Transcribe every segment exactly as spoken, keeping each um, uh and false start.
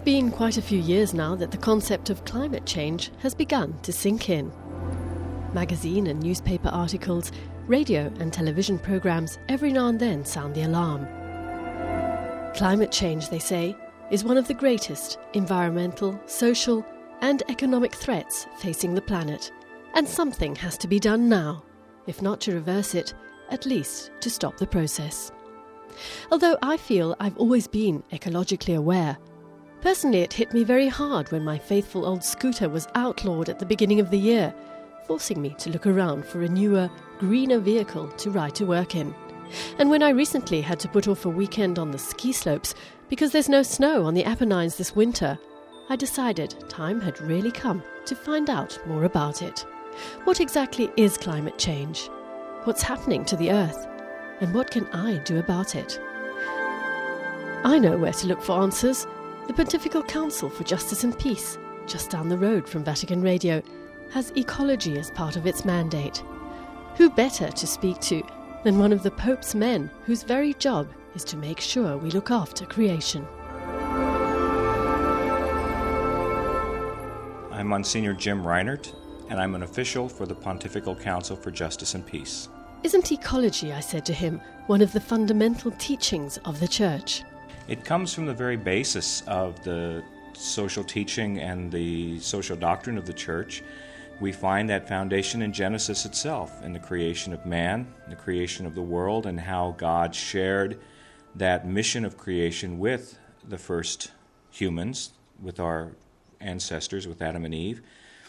been quite a few years now that the concept of climate change has begun to sink in. Magazine and newspaper articles, radio and television programmes every now and then sound the alarm. Climate change, they say, is one of the greatest environmental, social and economic threats facing the planet, and something has to be done now, if not to reverse it, at least to stop the process. Although I feel I've always been ecologically aware, personally it hit me very hard when my faithful old scooter was outlawed at the beginning of the year, forcing me to look around for a newer, greener vehicle to ride to work in. And when I recently had to put off a weekend on the ski slopes because there's no snow on the Apennines this winter, I decided time had really come to find out more about it. What exactly is climate change? What's happening to the Earth? And what can I do about it? I know where to look for answers. The Pontifical Council for Justice and Peace, just down the road from Vatican Radio, has ecology as part of its mandate. Who better to speak to than one of the Pope's men whose very job is to make sure we look after creation? I'm Monsignor Jim Reinert, and I'm an official for the Pontifical Council for Justice and Peace. Isn't ecology, I said to him, one of the fundamental teachings of the Church? It comes from the very basis of the social teaching and the social doctrine of the Church. We find that foundation in Genesis itself, in the creation of man, the creation of the world, and how God shared that mission of creation with the first humans, with our ancestors, with Adam and Eve,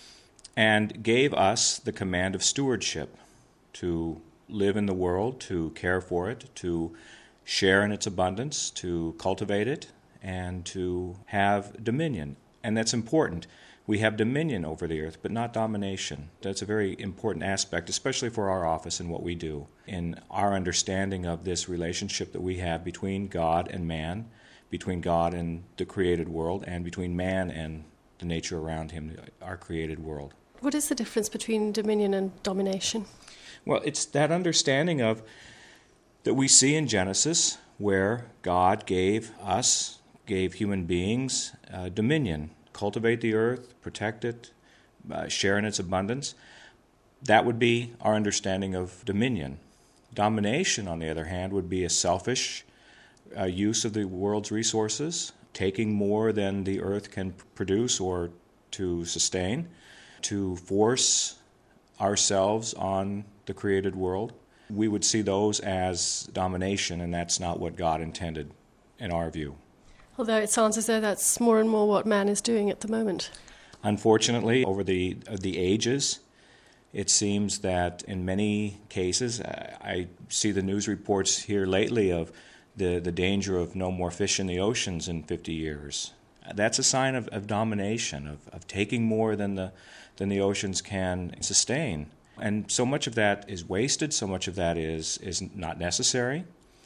and gave us the command of stewardship to live in the world, to care for it, to share in its abundance, to cultivate it, and to have dominion. And that's important. We have dominion over the earth, but not domination. That's a very important aspect, especially for our office and what we do, in our understanding of this relationship that we have between God and man, between God and the created world, and between man and the nature around him, our created world. What is the difference between dominion and domination? Well, it's that understanding of that we see in Genesis where God gave us, gave human beings uh, dominion, cultivate the earth, protect it, uh, share in its abundance. That would be our understanding of dominion. Domination, on the other hand, would be a selfish uh, use of the world's resources, taking more than the earth can produce or to sustain, to force ourselves on the created world. We would see those as domination, and that's not what God intended in our view. Although it sounds as though that's more and more what man is doing at the moment. Unfortunately, over the uh, the ages, it seems that in many cases, I, I see the news reports here lately of the, the danger of no more fish in the oceans in fifty years. That's a sign of, of domination, of, of taking more than the than the oceans can sustain. And so much of that is wasted, so much of that is, is not necessary.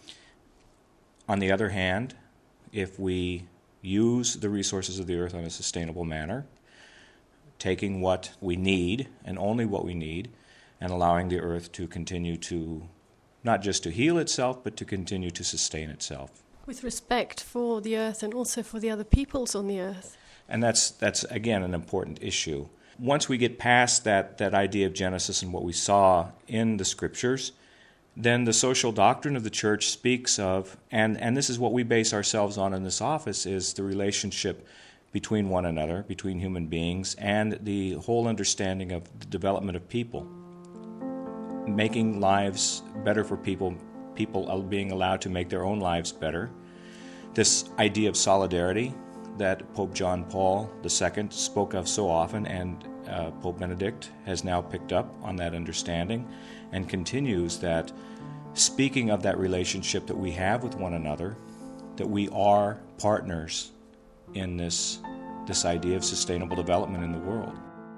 On the other hand, if we use the resources of the earth in a sustainable manner, taking what we need and only what we need, and allowing the earth to continue to, not just to heal itself, but to continue to sustain itself. With respect for the earth and also for the other peoples on the earth. And that's, that's again, an important issue. Once we get past that, that idea of Genesis and what we saw in the Scriptures, then the social doctrine of the Church speaks of, and, and this is what we base ourselves on in this office, is the relationship between one another, between human beings, and the whole understanding of the development of people. Making lives better for people, people being allowed to make their own lives better. This idea of solidarity that Pope John Paul the Second spoke of so often, and uh, Pope Benedict has now picked up on that understanding and continues that, speaking of that relationship that we have with one another, that we are partners in this, this idea of sustainable development in the world.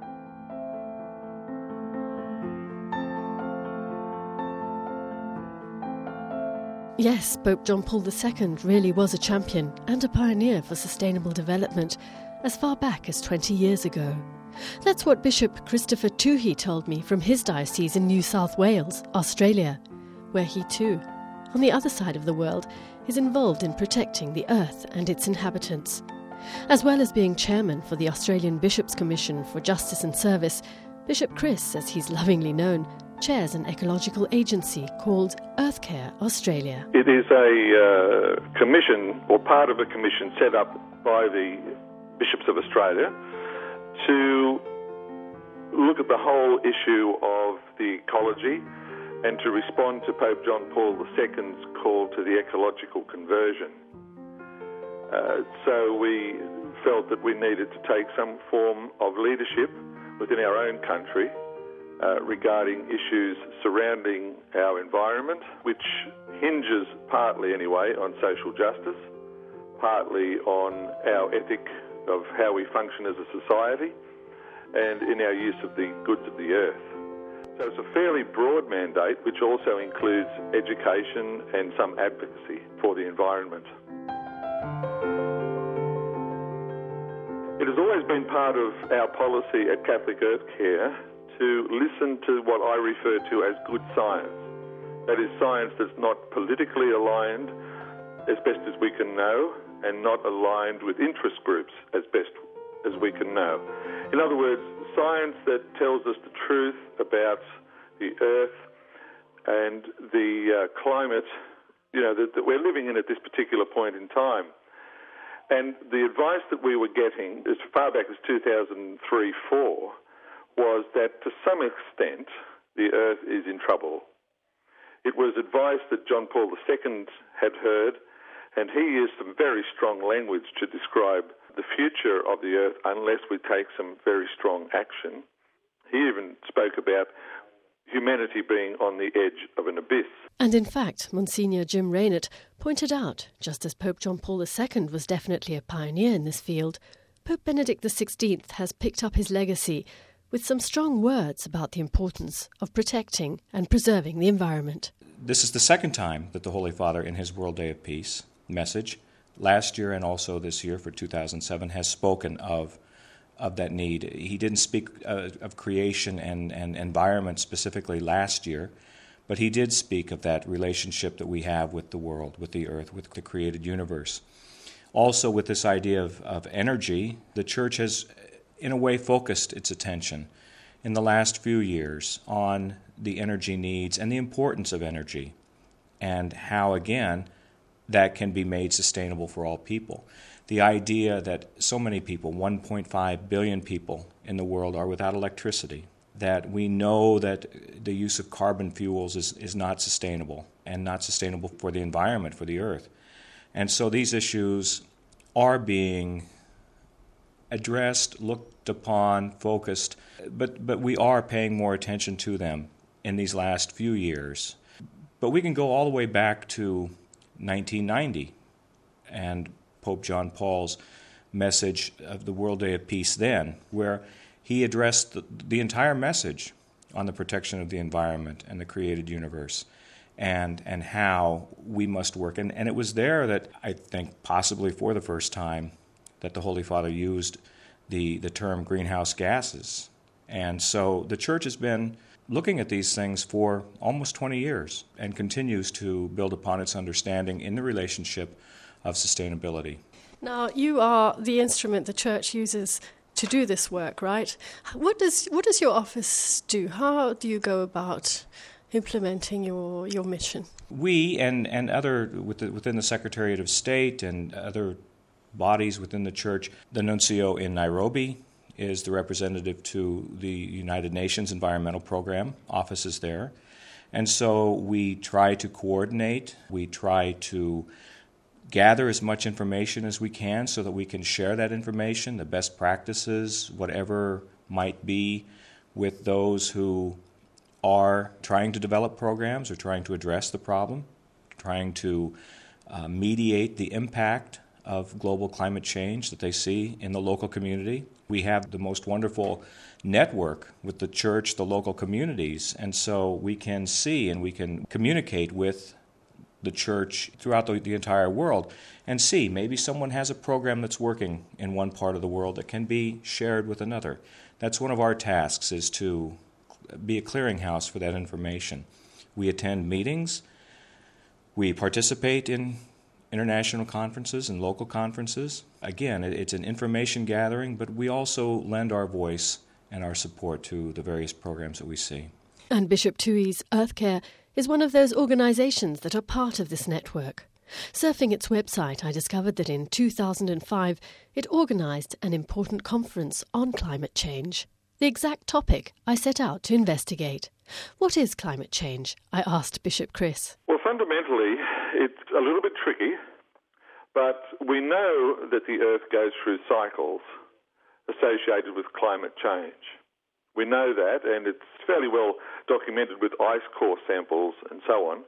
Yes, Pope John Paul the Second really was a champion and a pioneer for sustainable development as far back as twenty years ago. That's what Bishop Christopher Toohey told me from his diocese in New South Wales, Australia, where he too, on the other side of the world, is involved in protecting the earth and its inhabitants. As well as being chairman for the Australian Bishops' Commission for Justice and Service, Bishop Chris, as he's lovingly known, chairs an ecological agency called Earthcare Australia. It is a uh, commission, or part of a commission, set up by the Bishops of Australia to look at the whole issue of the ecology and to respond to Pope John Paul the Second's call to the ecological conversion. Uh, so we felt that we needed to take some form of leadership within our own country uh, regarding issues surrounding our environment, which hinges partly anyway on social justice, partly on our ethic of how we function as a society, and in our use of the goods of the earth. So it's a fairly broad mandate, which also includes education and some advocacy for the environment. It has always been part of our policy at Catholic Earth Care to listen to what I refer to as good science. That is science that's not politically aligned, as best as we can know, and not aligned with interest groups as best as we can know. In other words, science that tells us the truth about the earth and the uh, climate, you know, that, that we're living in at this particular point in time. And the advice that we were getting as far back as two thousand three four was that to some extent the earth is in trouble. It was advice that John Paul the Second had heard, and he used some very strong language to describe the future of the earth unless we take some very strong action. He even spoke about humanity being on the edge of an abyss. And in fact, Monsignor Jim Raynaud pointed out, just as Pope John Paul the Second was definitely a pioneer in this field, Pope Benedict the Sixteenth has picked up his legacy with some strong words about the importance of protecting and preserving the environment. This is the second time that the Holy Father, in his World Day of Peace message, last year and also this year for two thousand seven, has spoken of of that need. He didn't speak uh, of creation and, and environment specifically last year, but he did speak of that relationship that we have with the world, with the earth, with the created universe. Also with this idea of, of energy, the Church has in a way focused its attention in the last few years on the energy needs and the importance of energy and how, again, that can be made sustainable for all people. The idea that so many people, one point five billion people in the world, are without electricity, that we know that the use of carbon fuels is, is not sustainable and not sustainable for the environment, for the earth. And so these issues are being addressed, looked upon, focused, but, but we are paying more attention to them in these last few years. But we can go all the way back to nineteen ninety and Pope John Paul's message of the World Day of Peace then, where he addressed the, the entire message on the protection of the environment and the created universe and and how we must work. And, and it was there that I think possibly for the first time that the Holy Father used the, the term greenhouse gases. And so the Church has been looking at these things for almost twenty years and continues to build upon its understanding in the relationship of sustainability. Now, you are the instrument the Church uses to do this work, right? What does what does your office do? How do you go about implementing your, your mission? We and, and other within the Secretariat of State and other bodies within the Church, the nuncio in Nairobi is the representative to the United Nations Environmental Program, offices there. And so we try to coordinate, we try to gather as much information as we can so that we can share that information, the best practices, whatever might be, with those who are trying to develop programs or trying to address the problem, trying to uh, mediate the impact of global climate change that they see in the local community. We have the most wonderful network with the Church, the local communities, and so we can see and we can communicate with the Church throughout the, the entire world and see maybe someone has a program that's working in one part of the world that can be shared with another. That's one of our tasks, is to be a clearinghouse for that information. We attend meetings, we participate in international conferences and local conferences. Again, it's an information gathering, but we also lend our voice and our support to the various programs that we see. And Bishop Tui's EarthCare is one of those organisations that are part of this network. Surfing its website, I discovered that in two thousand five it organised an important conference on climate change. The exact topic I set out to investigate. What is climate change? I asked Bishop Chris. Well, fundamentally, it's a little bit tricky, but we know that the Earth goes through cycles associated with climate change. We know that, and it's fairly well documented with ice core samples and so on.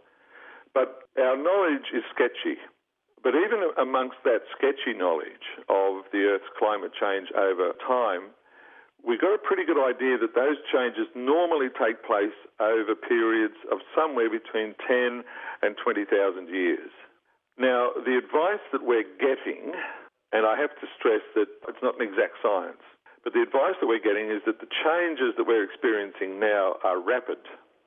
But our knowledge is sketchy. But even amongst that sketchy knowledge of the Earth's climate change over time, we've got a pretty good idea that those changes normally take place over periods of somewhere between ten and twenty thousand years. Now, the advice that we're getting, and I have to stress that it's not an exact science, but the advice that we're getting is that the changes that we're experiencing now are rapid.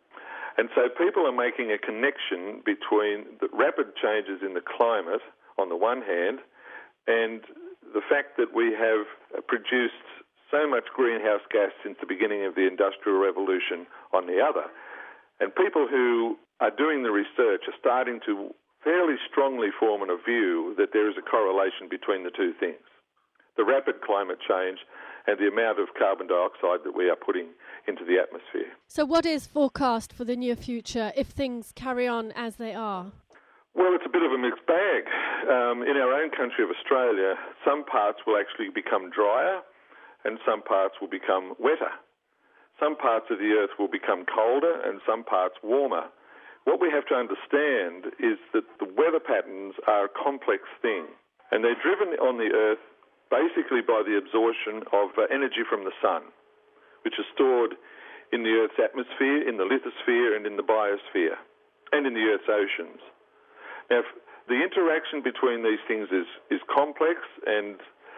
And so people are making a connection between the rapid changes in the climate on the one hand and the fact that we have produced so much greenhouse gas since the beginning of the Industrial Revolution on the other. And people who are doing the research are starting to fairly strongly form a view that there is a correlation between the two things, the rapid climate change and the amount of carbon dioxide that we are putting into the atmosphere. So what is forecast for the near future if things carry on as they are? Well, it's a bit of a mixed bag. Um, in our own country of Australia, some parts will actually become drier and some parts will become wetter. Some parts of the Earth will become colder and some parts warmer. What we have to understand is that the weather patterns are a complex thing, and they're driven on the Earth basically by the absorption of uh, energy from the sun, which is stored in the Earth's atmosphere, in the lithosphere, and in the biosphere, and in the Earth's oceans. Now, the interaction between these things is, is complex and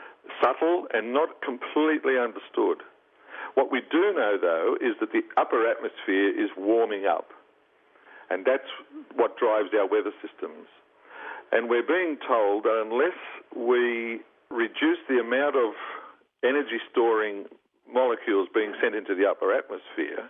subtle and not completely understood. What we do know, though, is that the upper atmosphere is warming up, and that's what drives our weather systems. And we're being told that unless we reduce the amount of energy-storing molecules being sent into the upper atmosphere,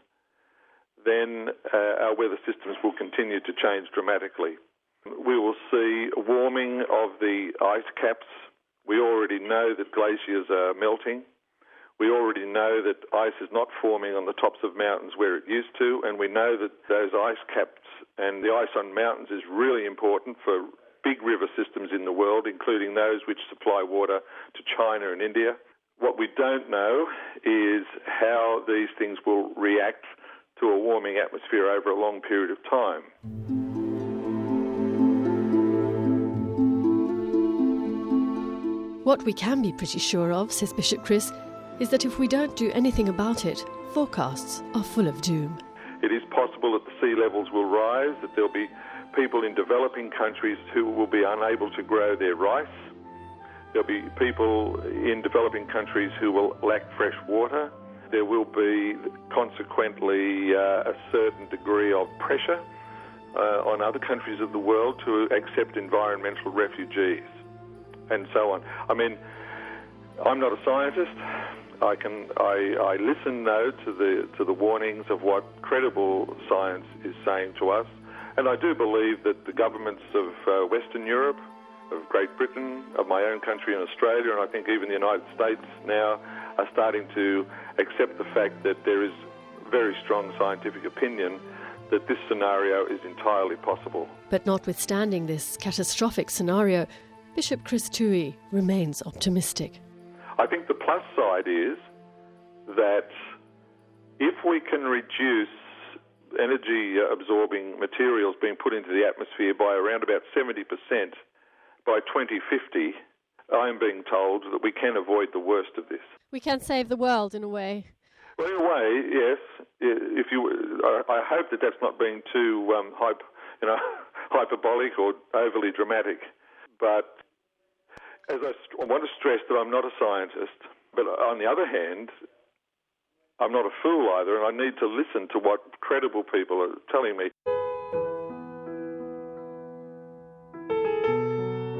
then uh, our weather systems will continue to change dramatically. We will see a warming of the ice caps. We already know that glaciers are melting. We already know that ice is not forming on the tops of mountains where it used to, and we know that those ice caps and the ice on mountains is really important for big river systems in the world, including those which supply water to China and India. What we don't know is how these things will react to a warming atmosphere over a long period of time. What we can be pretty sure of, says Bishop Chris, is that if we don't do anything about it, forecasts are full of doom. It is possible that the sea levels will rise, that there'll be people in developing countries who will be unable to grow their rice. There'll be people in developing countries who will lack fresh water. There will be, consequently, uh, a certain degree of pressure uh, on other countries of the world to accept environmental refugees, and so on. I mean, I'm not a scientist. I can I, I listen, though, to the to the warnings of what credible science is saying to us. And I do believe that the governments of uh, Western Europe, of Great Britain, of my own country in Australia, and I think even the United States now are starting to accept the fact that there is very strong scientific opinion that this scenario is entirely possible. But notwithstanding this catastrophic scenario, Bishop Chris Tui remains optimistic. I think the plus side is that if we can reduce energy-absorbing materials being put into the atmosphere by around about seventy percent by twenty fifty, I am being told that we can avoid the worst of this. We can save the world in a way. Well, in a way, yes. If you, I, I hope that that's not being too um, hype, you know, hyperbolic or overly dramatic. But as I, st- I want to stress that I'm not a scientist, but on the other hand, I'm not a fool either, and I need to listen to what credible people are telling me.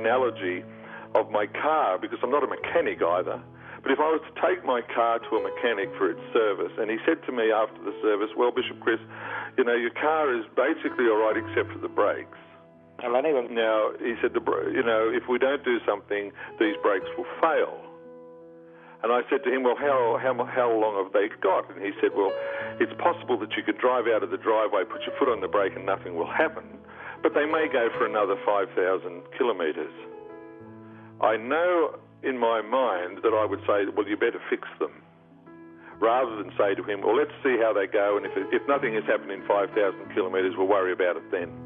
analogy of my car, because I'm not a mechanic either. But if I was to take my car to a mechanic for its service, and he said to me after the service, well, Bishop Chris, you know, your car is basically all right except for the brakes. Now, he said, the, you know, if we don't do something, these brakes will fail. And I said to him, well, how, how, how long have they got? And he said, well, it's possible that you could drive out of the driveway, put your foot on the brake, and nothing will happen. But they may go for another five thousand kilometres. I know in my mind that I would say, well, you better fix them, rather than say to him, well, let's see how they go, and if, if nothing has happened in five thousand kilometres, we'll worry about it then.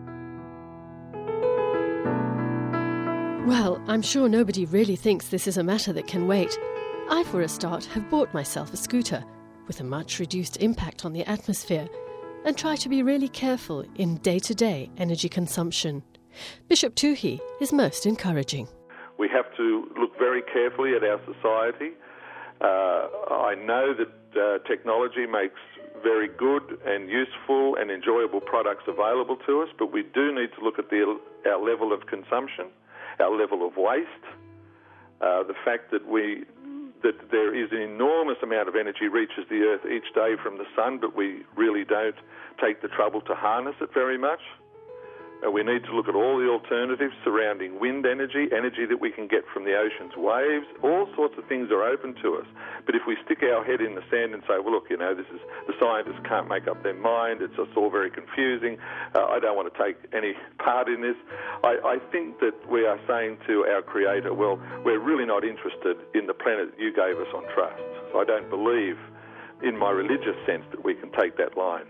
Well, I'm sure nobody really thinks this is a matter that can wait. I, for a start, have bought myself a scooter with a much reduced impact on the atmosphere and try to be really careful in day-to-day energy consumption. Bishop Toohey is most encouraging. We have to look very carefully at our society. Uh, I know that uh, technology makes very good and useful and enjoyable products available to us, but we do need to look at the, our level of consumption, our level of waste, uh, the fact that we that there is an enormous amount of energy reaches the earth each day from the sun, but we really don't take the trouble to harness it very much. Uh, we need to look at all the alternatives surrounding wind energy, energy that we can get from the ocean's waves. All sorts of things are open to us. But if we stick our head in the sand and say, well, look, you know, this is the scientists can't make up their mind, it's just all very confusing, uh, I don't want to take any part in this, I, I think that we are saying to our Creator, well, we're really not interested in the planet you gave us on trust. So I don't believe, in my religious sense, that we can take that line.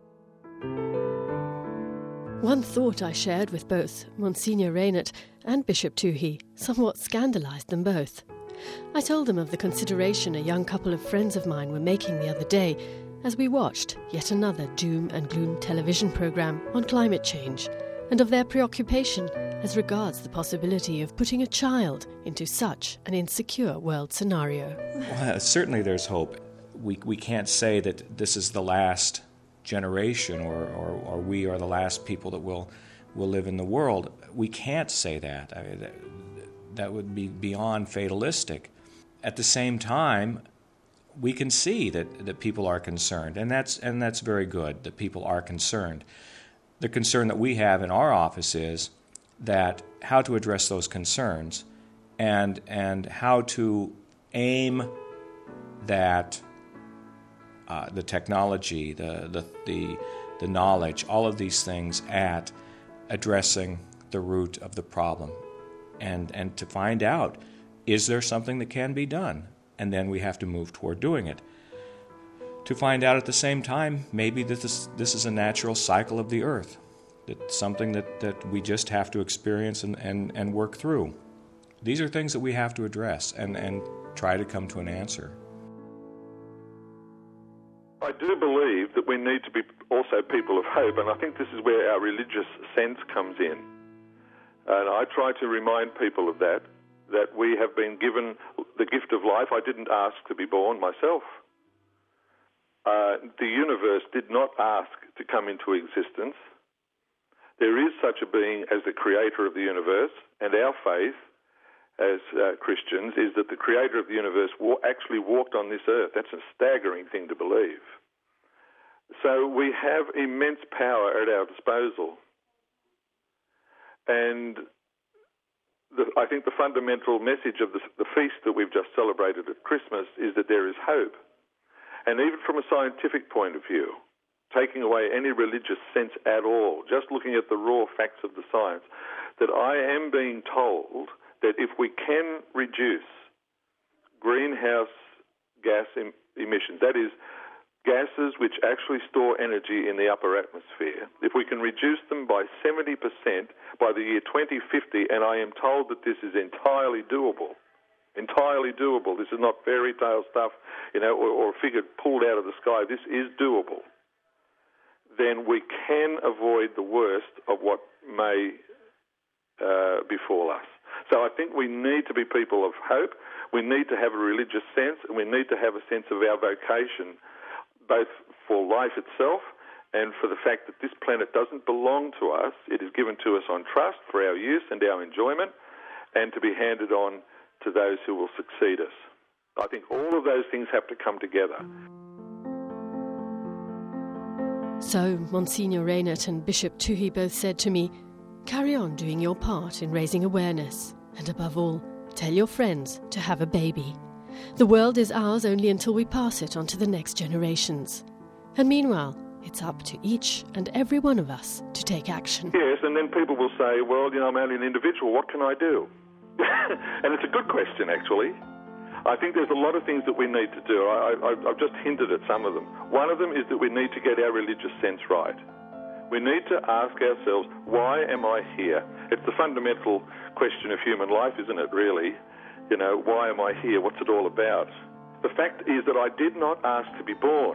One thought I shared with both Monsignor Raynaud and Bishop Toohey somewhat scandalised them both. I told them of the consideration a young couple of friends of mine were making the other day as we watched yet another doom and gloom television programme on climate change, and of their preoccupation as regards the possibility of putting a child into such an insecure world scenario. Well, certainly there's hope. We, we can't say that this is the last generation or, or, or we are the last people that will will live in the world. We can't say that. I mean, that. That would be beyond fatalistic. At the same time, we can see that, that people are concerned, and that's and that's very good that people are concerned. The concern that we have in our office is that how to address those concerns and and how to aim that Uh, the technology, the, the the the knowledge, all of these things at addressing the root of the problem, and and to find out, is there something that can be done, and then we have to move toward doing it. To find out at the same time, maybe that this this is a natural cycle of the earth, that something that, that we just have to experience and, and, and work through. These are things that we have to address and, and try to come to an answer. I do believe that we need to be also people of hope, and I think this is where our religious sense comes in. And I try to remind people of that, that we have been given the gift of life. I didn't ask to be born myself. Uh, the universe did not ask to come into existence. There is such a being as the creator of the universe, and our faith as uh, Christians is that the creator of the universe wa- actually walked on this earth. That's a staggering thing to believe. So we have immense power at our disposal. And the, I think the fundamental message of the, the feast that we've just celebrated at Christmas is that there is hope. And even from a scientific point of view, taking away any religious sense at all, just looking at the raw facts of the science, that I am being told that if we can reduce greenhouse gas em- emissions, that is, gases which actually store energy in the upper atmosphere, if we can reduce them by seventy percent by the year twenty fifty, and I am told that this is entirely doable, entirely doable, this is not fairy tale stuff, you know, or, or a figure pulled out of the sky, this is doable, then we can avoid the worst of what may uh, befall us. So I think we need to be people of hope, we need to have a religious sense, and we need to have a sense of our vocation, both for life itself and for the fact that this planet doesn't belong to us. It is given to us on trust for our use and our enjoyment, and to be handed on to those who will succeed us. I think all of those things have to come together. So, Monsignor Reynaert and Bishop Toohey both said to me, carry on doing your part in raising awareness, and above all, tell your friends to have a baby. The world is ours only until we pass it on to the next generations. And meanwhile, it's up to each and every one of us to take action. Yes, and then people will say, well, you know, I'm only an individual, what can I do? And it's a good question, actually. I think there's a lot of things that we need to do. I, I, I've just hinted at some of them. One of them is that we need to get our religious sense right. We need to ask ourselves, why am I here? It's the fundamental question of human life, isn't it, really? You know, why am I here? What's it all about? The fact is that I did not ask to be born.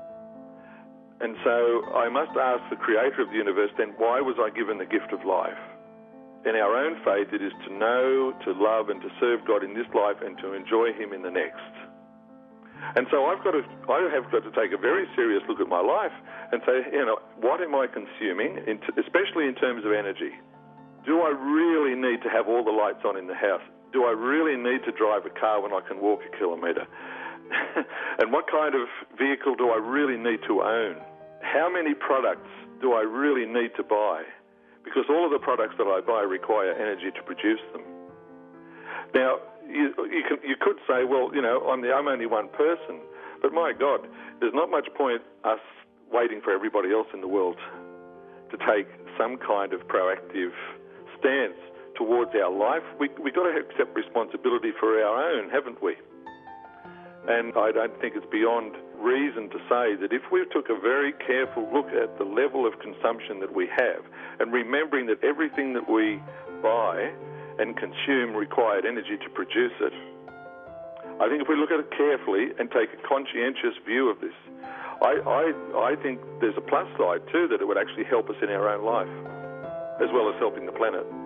And so I must ask the Creator of the universe, then why was I given the gift of life? In our own faith, it is to know, to love, and to serve God in this life and to enjoy Him in the next. And so I've got to, I have got to take a very serious look at my life and say, you know, what am I consuming, especially in terms of energy? Do I really need to have all the lights on in the house? Do I really need to drive a car when I can walk a kilometre? And what kind of vehicle do I really need to own? How many products do I really need to buy? Because all of the products that I buy require energy to produce them. Now, you, you, can, you could say, well, you know, I'm, the, I'm only one person. But my God, there's not much point us waiting for everybody else in the world to take some kind of proactive stance towards our life. We, we've got to accept responsibility for our own, haven't we? And I don't think it's beyond reason to say that if we took a very careful look at the level of consumption that we have, and remembering that everything that we buy and consume required energy to produce it, I think if we look at it carefully and take a conscientious view of this, I, I, I think there's a plus side too, that it would actually help us in our own life, as well as helping the planet.